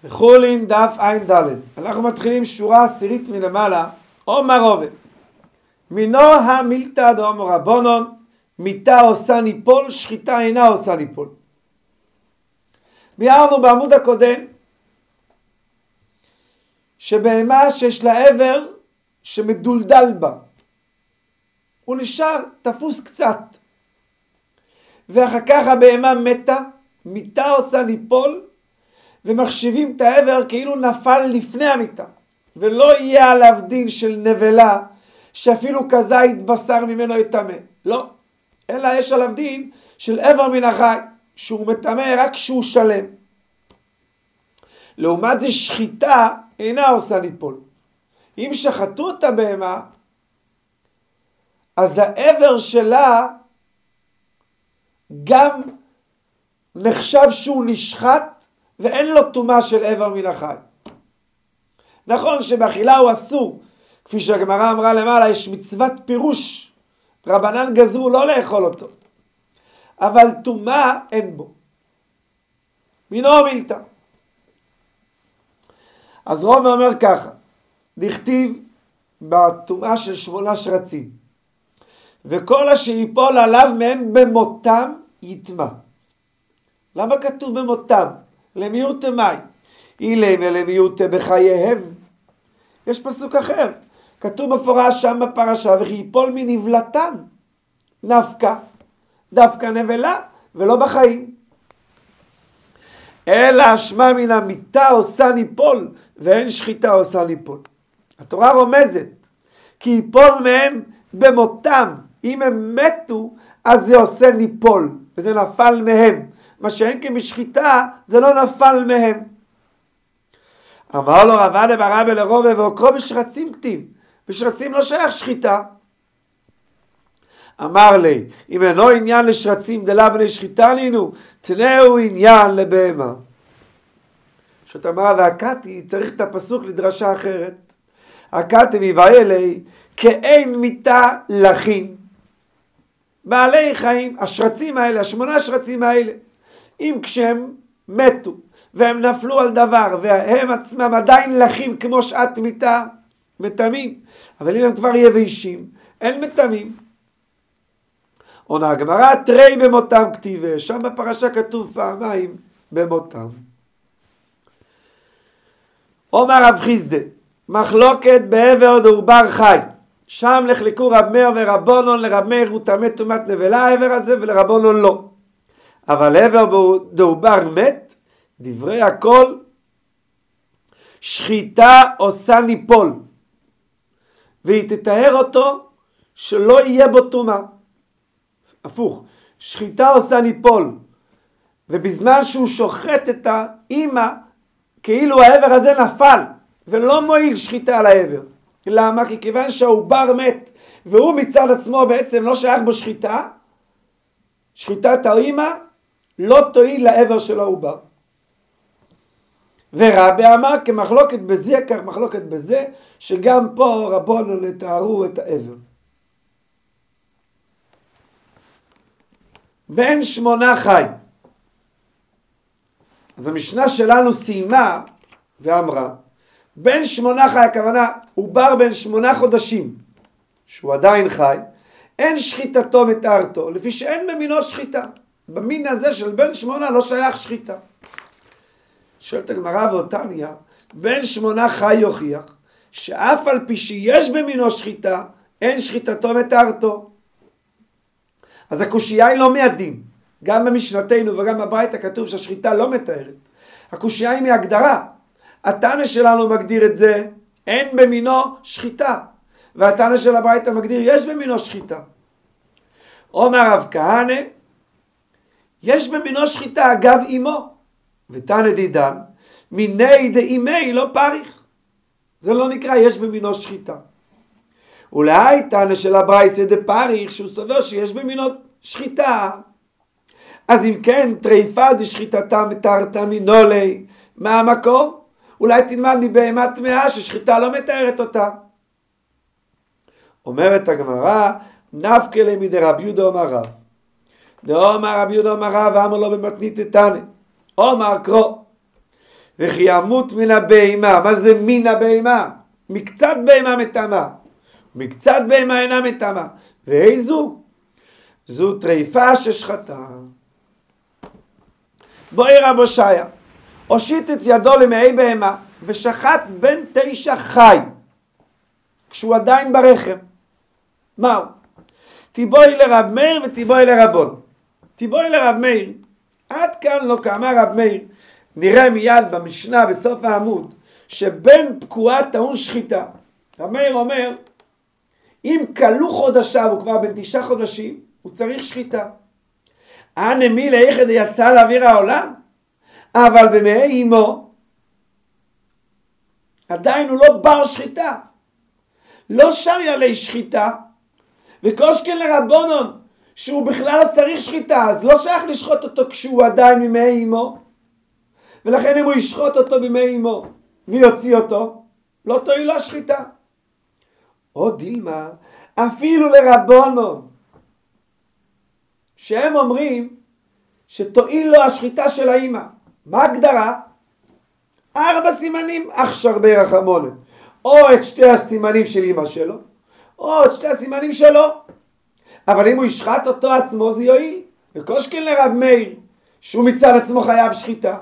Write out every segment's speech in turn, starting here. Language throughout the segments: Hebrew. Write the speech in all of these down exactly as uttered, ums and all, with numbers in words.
חולין דף עין דלת. אנחנו מתחילים שורה עשירית מלמעלה. אומר רובה. מינו המילתא דאמר רבונון, מיתה עושה ניפול, שחיטה אינה עושה ניפול. ביארנו בעמוד הקודם שבהמה שיש לה עבר שמדולדל בה, הוא נשאר תפוס קצת, ואחר כך הבהמה מתה, מיתה עושה ניפול, ומחשיבים את העבר כאילו נפל לפני המיתה, ולא יהיה עליו דין של נבלה שאפילו כזית בשר ממנו יטמא, לא, אלא יש עליו דין של עבר מן החי שהוא מטמא רק כשהוא שלם. לעומת זה שחיטה אינה עושה ניפול. אם שחטו את הבהמה, אז העבר שלה גם נחשב שהוא נשחט ואין לו טומאה של עבר מן החי. נכון שבאכילה הוא אסור, כפי שהגמרא אמרה למעלה, יש מצוות פירוש, רבנן גזרו לא לאכול אותו, אבל טומאה אין בו. מינו מילתא. אז רוב אומר ככה, דכתיב בטומאה של שמונה שרצים, וכל אשר ייפול עליו מהם במותם יטמא. למה כתוב במותם? למיעוט מאי, אילם ולמיעוט בחייהם. יש פסוק אחר, כתוב מפורש שם בפרשה, וכי ייפול מנבלתם, נפקא, דווקא נבלה ולא בחיים. אלא שמע מן המיתה עושה ניפול, ואין שחיטה עושה ניפול. התורה רומזת, כי ייפול מהם במותם. אם הם מתו, אז זה עושה ניפול, וזה נפל מהם. מה שאין כמשחיטה, זה לא נפל מהם. אמר לו רבא ברבא לרובה, ועוקרו בשרצים כתיב. בשרצים לא שייך שחיטה. אמר לי, אם אינו עניין לשרצים דלה בני שחיטה לינו, תנאו עניין לבהמה. זאת אמרה, והקאתי צריך את הפסוק לדרשה אחרת. הקאתי מבאי לי, כאין מיתה לחין. בעלי חיים, השרצים האלה, השמונה השרצים האלה, אם כשהם מתו, והם נפלו על דבר, והם עצמם עדיין לחים כמו שעת מיתה, מטמאים. אבל אם הם כבר יבשים, אין מטמאים. עונה הגמרא, תרי במותם כתיבה, שם בפרשה כתוב פעמיים במותם. אומר רב חיסדא, מחלוקת בעבר דעובר חי. שם נחלקו רב מאיר ורבונון, לרב מאיר הוא טמא טומאת נבלה העבר הזה, ולרבונון לא. אבל עבר דעובר מת, דברי הכל, שחיטה עושה ניפול, והיא תתאר אותו שלא יהיה בו טומאה. הפוך, שחיטה עושה ניפול, ובזמן שהוא שוחט את האמא, כאילו העבר הזה נפל, ולא מועיל שחיטה על העבר. למה? כי כיוון שהעובר מת, והוא מצד עצמו בעצם לא שייך בו שחיטה, שחיטת האמא לא תועיל לעבר של העובר. ורבי אמר כמחלוקת בזה, כך מחלוקת בזה, שגם פה רבונון יתארו את העבר. בן שמונה חי. אז המשנה שלנו סיימה ואמרה, בן שמונה חי, הכוונה, עובר בן שמונה חודשים, שהוא עדיין חי, אין שחיטתו מתארתו, לפי שאין במינו שחיטה. במין הזה של בן שמונה לא שייך שחיטה. שואלת הגמרא ואותניא, בן שמונה חי יוכיח, שאף על פי שיש במינו שחיטה, אין שחיטתו מתארתו. אז הקושייה היא לא מהדין. גם במשנתנו וגם בברייתא כתוב שהשחיטה לא מתארת. הקושייה היא מהגדרה. התנא שלנו מגדיר את זה, אין במינו שחיטה. והתנא של הברייתא מגדיר, יש במינו שחיטה. אומר רב כהנא, יש במינו שחיטה אגב אמו. ותנא דידן, מיני דאימי לא פריך. זה לא נקרא יש במינו שחיטה. אולי תנא של הברייתא דפריך, שהוא סובר שיש במינו שחיטה. אז אם כן, טריפה דשחיטתה מתארתה מינו לי, מה המקום? אולי תלמד מבהמה טמאה ששחיטה לא מתארת אותה. אומרת הגמרא, נפקא ליה מדרבי יהודה אמר רב. דאמר רבי יהודה אמר רב, ואמר לו במתנית תנא. אומר קרוא, וכי ימות מן הבהמה. מה זה מן הבהמה? מקצת בהמה מטמאה. מקצת בהמה אינה מטמאה. ואיזו? זו טריפה ששחטה. בואי רב הושעיה, הושיט את ידו למעי בהמה ושחט בן תשע חי כשהוא עדיין ברחם. מהו? תיבואי לרב מאיר ותיבואי לרבון. תיבואי לרב מאיר, עד כאן לא כאמר רב מאיר. נראה מיד במשנה בסוף העמוד שבן פקועה טעון שחיטה. רב מאיר אומר, אם כלו חודשיו, הוא כבר בן תשעה חודשים, הוא צריך שחיטה. אנא מילי איכא דייצא לאוויר העולם, אבל במעי אמו עדיין הוא לא בר שחיטה, לא שריה לי שחיטה, וקושקן לרבונון שהוא בכלל צריך שחיטה, אז לא שייך לשחוט אותו כשהוא עדיין ממעי אמו, ולכן אם הוא ישחוט אותו במעי אמו ויוציא אותו, לא תועיל לו השחיטה. או דילמה, אפילו לרבונון שהם אומרים שתועיל לו השחיטה של האמא. מה הגדרה? ארבע סימנים, אכשר ברחמונה, או את שתי הסימנים של אמא שלו, או את שתי הסימנים שלו. אבל אם הוא ישחט אותו עצמו זה יועיל. וקושקן לרב מאיר שהוא מצד עצמו חייב שחיטה.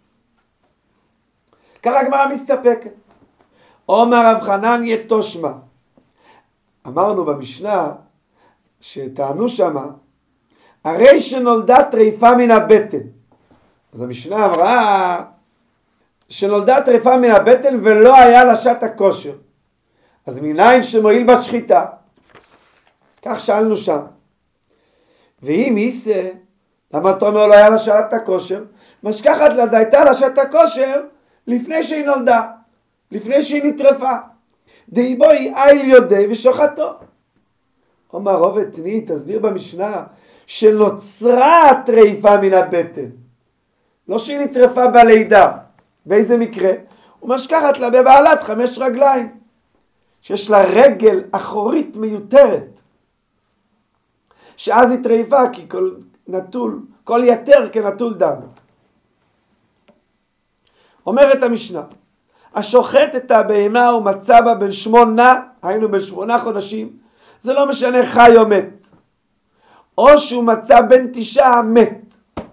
ככה הגמרא מסתפקת. אומר רב חנניה תושמע, אמרנו במשנה שטענו שמה הרי שנולדה טריפה מן הבטן. אז המשנה אמרה שנולדה טריפה מן הבטן ולא היה לה שעת הכושר, אז מניין שמועיל בשחיטה? כך שאלנו שם. ואם איסה, למה אתה אומר לא היה לה שעת הכושר? משכחת לה דייתה לה שעת הכושר לפני שהיא נולדה, לפני שהיא נטרפה. די בואי איל יודי ושוחטו. אומר רוב תני, תסביר במשנה שנוצרה הטריפה מן הבטן, לא שהיא נטרפה בלידה. באיזה מקרה? הוא משכחת לה בבעלת חמש רגליים, שיש לה רגל אחורית מיותרת, שאז היא טריפה כי כל נטול, כל יתר כנטול דם. אומרת המשנה, השוחט את הבהמה ומצא בה בן שמונה, היינו בן שמונה חודשים, זה לא משנה חי או מת, או שהוא מצא בן תשעה מת,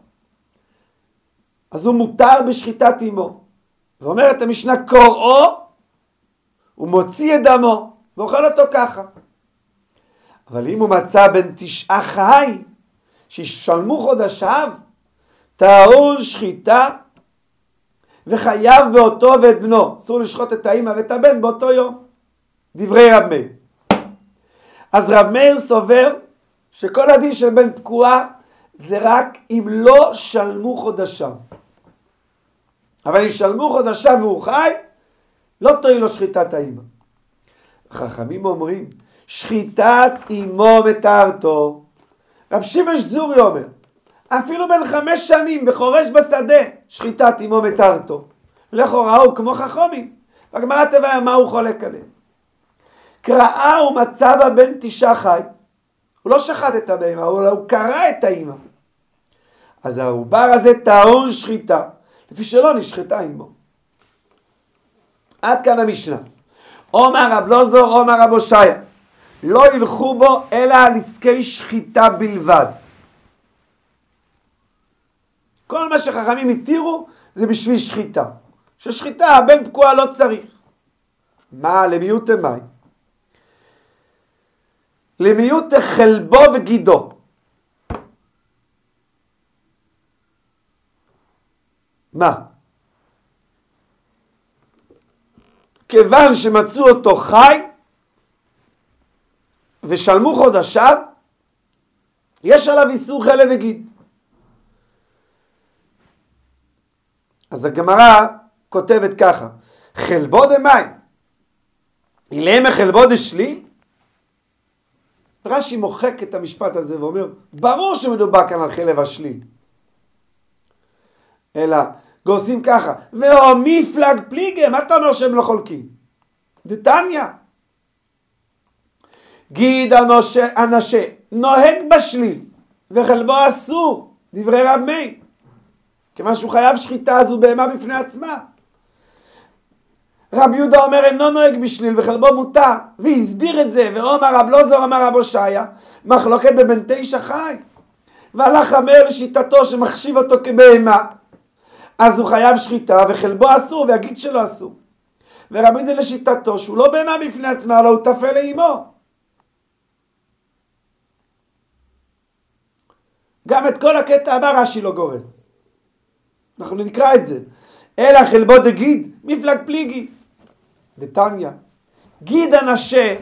אז הוא מותר בשחיטת אמו. ואומרת המשנה, קוראו, הוא מוציא את דמו ואוכל אותו ככה. אבל אם הוא מצא בן תשעה חי שישלמו חודשיו, טעון שחיטה וחייב באותו ואת בנו. אסור לשחוט את האמא ואת הבן באותו יום. דברי רב מאיר. אז רב מאיר סובר שכל הדין של בן פקועה זה רק אם לא שלמו חודשיו. אבל אם שלמו חודשיו והוא חי, לא תועיל לו שחיטת האמא. חכמים אומרים, שחיטת אמו מטהרתו. רב שמעון זורי אומר, אפילו בן חמש שנים בחורש בשדה, שחיטת אמו מטהרתו. לכאורה הוא כמו חכמים. בגמרא תביא מה הוא חולק עליהם. קראה ומצא בה בן תשעה חי. הוא לא שחט את הבהמה, הוא קרא את האמא. אז העובר הזה טעון שחיטה, לפי שלא נשחטה אמו. עד כאן המשנה. אומר רב לוזור, אומר רב הושעיה, לא ילכו בו אלא על עסקי שחיטה בלבד. כל מה שחכמים התירו זה בשביל שחיטה. ששחיטה הבן פקועה לא צריך. מה? למיעוט מאי? למיעוט חלבו וגידו. מה? כיוון שמצאו אותו חי ושלמו חודשיו, יש עליו איסור חלב וגיד. אז הגמרא כותבת ככה, חלבו דמאי, אילמה חלבו דשליל? רש"י מוחק את המשפט הזה ואומר, ברור שמדובר כאן על חלב השליל. אלא גורסים ככה, ואו מפלג פליגה, מה אתה אומר שהם לא חולקים? דתניא, גיד אנשה נוהג בשליל וחלבו אסור, דברי רב מאיר. כיוון שהוא חייב שחיטה, אז הוא בהמה בפני עצמה. רב יהודה אומר אינו נוהג בשליל וחלבו מותר, והסביר את זה, ואומר רב לוזור אמר רב הושעיה, מחלוקת בבן תשע חי, והלך המאיר לשיטתו שמחשיב אותו כבהמה, אז הוא חייב שחיטה וחלבו אסור ויגיד שלא אסור. ורבי יהודה לשיטתו שהוא לא בהמה בפני עצמה, אלא הוא טפל לאמו. גם את כל הקטע הבא רש"י לא גורס. אנחנו נקרא את זה. אלא חלבו דגיד מפלג פליגי. דתניא. גיד הנשה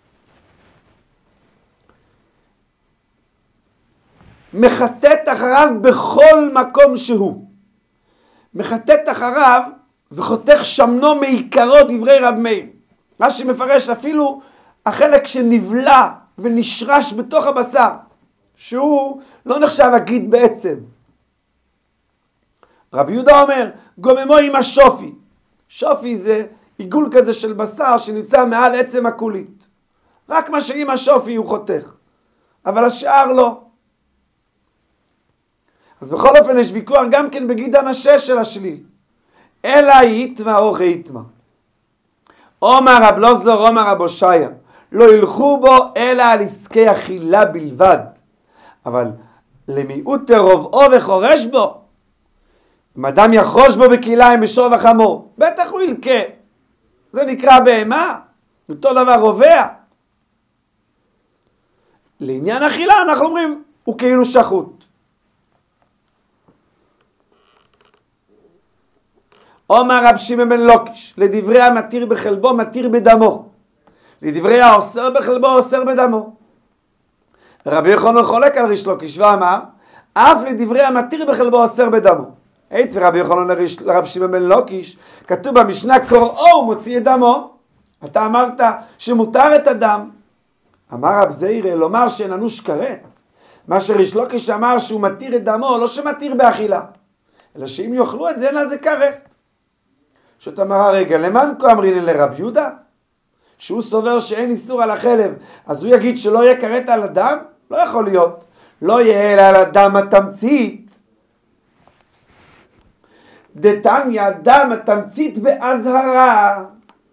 מחטט אחריו בכל מקום שהוא. מחטט אחריו וחותך שמנו מעיקרו דברי רב מאיר. רש"י מפרש אפילו החלק שנבלע ונשרש בתוך הבשר, שהוא לא נחשב הגיד בעצם. רבי יהודה אומר, גוממו עם השופי. שופי זה עיגול כזה של בשר שנמצא מעל עצם הקולית. רק מה שעם השופי הוא חותך, אבל השאר לא. אז בכל אופן יש ויכוח גם כן בגיד הנשה של השליל. אלא יתמה או חיתמה. אומר רב לוזור, אומר רב הושעיה, לא ילכו בו אלא על עסקי אכילה בלבד. אבל למיעוט רובעו וחורש בו, אם אדם יחרוש בו בכליים בשור וחמור, בטח הוא ילקה. זה נקרא בהמה, אותו דבר רובע. לעניין אכילה אנחנו אומרים, הוא כאילו שחוט. אומר רב שמעון בן לוקיש, לדברי המתיר בחלבו מתיר בדמו, לדברי האוסר בחלבו אוסר בדמו. רבי יוחנן חולק על ריש לוקיש ואמר, אף לדברי המתיר בחלבו אוסר בדמו. היית ורבי יוחנן לרב שמעון בן לוקיש, כתוב במשנה קוראו הוא מוציא את דמו. אתה אמרת שמותר את הדם. אמר רב זעירא, לומר שאין אנוש כרת. מה שריש לוקיש אמר שהוא מתיר את דמו, לא שמתיר באכילה, אלא שאם יאכלו את זה אין על זה כרת. שאתה אמר הרגע, למען כה אמרין לרב יהודה? שהוא סובר שאין איסור על החלב, אז הוא יגיד שלא יהיה כרת על הדם? לא יכול להיות. לא יהיה אלא על הדם התמצית. דתניא דם התמצית באזהרה.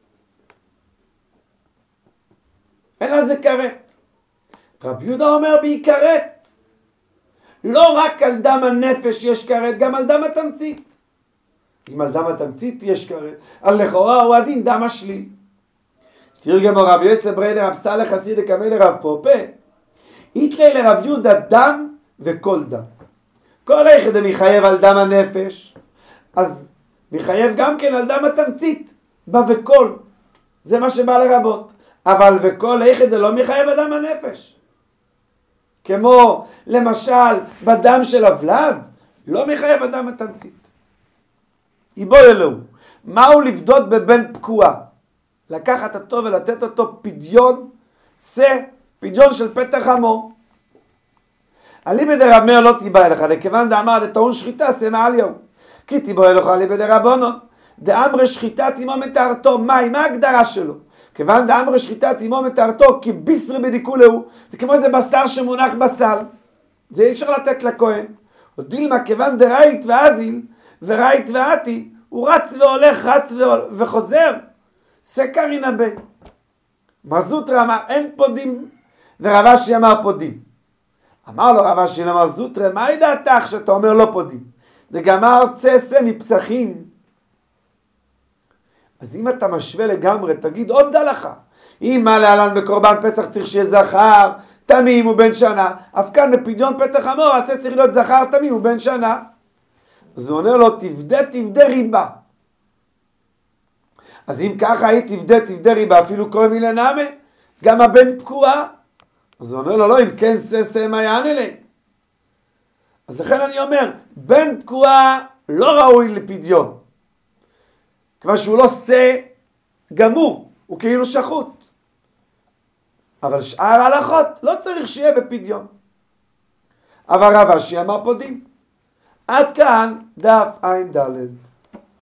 אין על זה כרת. רב יהודה אומר בי כרת. לא רק על דם הנפש יש כרת, גם על דם התמצית. אם על דם התמצית יש כרת, על לכאורה הוא הדין דם השליל. תרגמו רבי יוסף בריידר רב סלח חסיד דקמי לרב פופה, יתלי לרב יהודה דם וכל דם. כל היחד מחייב על דם הנפש, אז מחייב גם כן על דם התמצית, בה וכל. זה מה שבא לרבות. אבל וכל היחד זה לא מחייב על דם הנפש. כמו למשל בדם של הוולד, לא מחייב על דם התמצית. יבוא אלוהו, מהו לבדות בבן פקועה? לקחת אותו ולתת אותו פדיון, שא, פדיון של פתח חמור. אליבא דרב מאיר לא תיבא אליך, לכיוון דאמר דטעון שחיטה שא מעליהו. כי תיבא אליך אליבא דרבנן, דאמרי שחיטת עמו מתארתו. מהי? מה ההגדרה שלו? כיוון דאמרי שחיטת עמו מתארתו, כי בישרי בדיקולהו, זה כמו איזה בשר שמונח בסל, זה אי אפשר לתת לכהן. או דילמה כיוון דראית ואזיל, וראית ואתי, הוא רץ והולך, רץ וחוזר, סקר ינבא. מזוטרא אמר, אין פודים, ורב אשי אמר פודים. אמר לו רב אשי אמר זוטרא, מה ידעתך שאתה אומר לא פודים? דגמר צסה מפסחים. אז אם אתה משווה לגמרי, תגיד עוד דלכה. אם מה להלן בקורבן פסח צריך שיהיה זכר, תמים ובן שנה, אף כאן בפדיון פתח חמור, עשה צריך להיות זכר תמים ובן שנה. אז הוא אומר לו, תבדה תבדה ריבה. אז אם ככה היא תבדה תבדה ריבה, אפילו כל מילה נאמה, גם הבן פקועה. אז הוא אומר לו, לא, אם כן ססה מה יענה לי. אז לכן אני אומר, בן פקועה לא ראוי לפדיון. כבר שהוא לא שא גמור, הוא כאילו שחוט. אבל שאר ההלכות לא צריך שיהיה בפדיון. אבל רב אשי אמר פודים. עד כאן דף עין ד'.